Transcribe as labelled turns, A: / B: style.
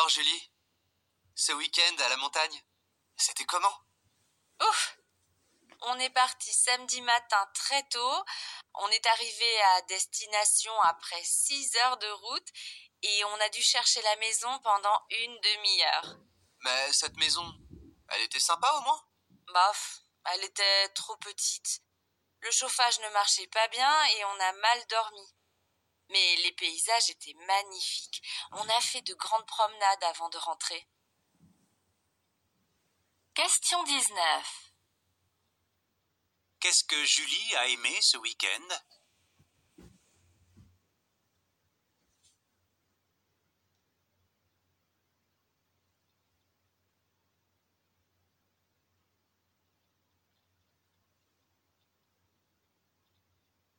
A: Julie, ce week-end à la montagne, c'était comment?
B: Ouf! On est parti samedi matin très tôt. On est arrivé à destination après 6 heures de route et on a dû chercher la maison pendant une demi-heure.
A: Mais cette maison, elle était sympa au moins?
B: Bof, elle était trop petite. Le chauffage ne marchait pas bien et on a mal dormi. Mais les paysages étaient magnifiques. On a fait de grandes promenades avant de rentrer. Question 19.
C: Qu'est-ce que Julie a aimé ce week-end?